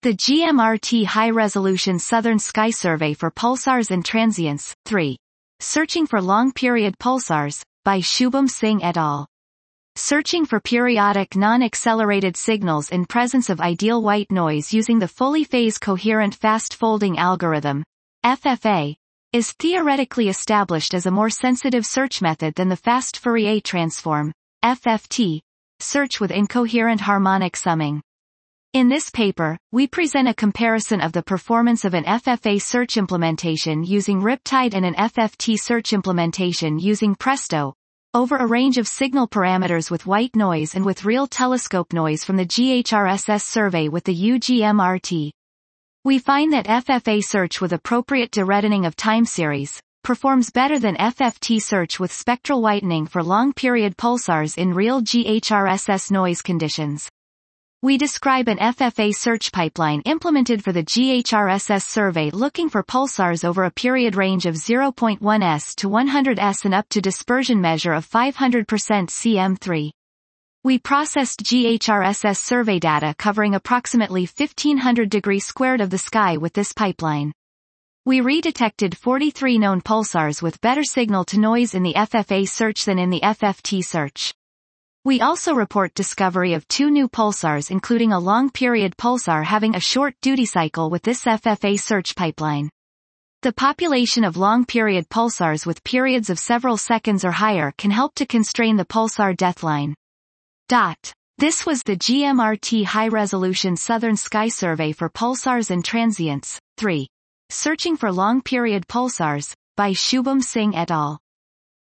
The GMRT High-Resolution Southern Sky Survey for Pulsars and Transients, 3. Searching for Long-Period Pulsars, by Shubham Singh et al. Searching for periodic non-accelerated signals in presence of ideal white noise using the fully phase-coherent fast-folding algorithm, FFA, is theoretically established as a more sensitive search method than the fast Fourier transform, FFT, search with incoherent harmonic summing. In this paper, we present a comparison of the performance of an FFA search implementation using Riptide and an FFT search implementation using Presto, over a range of signal parameters with white noise and with real telescope noise from the GHRSS survey with the UGMRT. We find that FFA search with appropriate dereddening of time series performs better than FFT search with spectral whitening for long-period pulsars in real GHRSS noise conditions. We describe an FFA search pipeline implemented for the GHRSS survey looking for pulsars over a period range of 0.1s to 100s and up to dispersion measure of 500% cm3. We processed GHRSS survey data covering approximately 1500 degrees squared of the sky with this pipeline. We redetected 43 known pulsars with better signal-to-noise in the FFA search than in the FFT search. We also report discovery of 2 new pulsars including a long-period pulsar having a short duty cycle with this FFA search pipeline. The population of long-period pulsars with periods of several seconds or higher can help to constrain the pulsar deathline. This was the GMRT High-Resolution Southern Sky Survey for Pulsars and Transients, 3. Searching for Long-Period Pulsars, by Shubham Singh et al.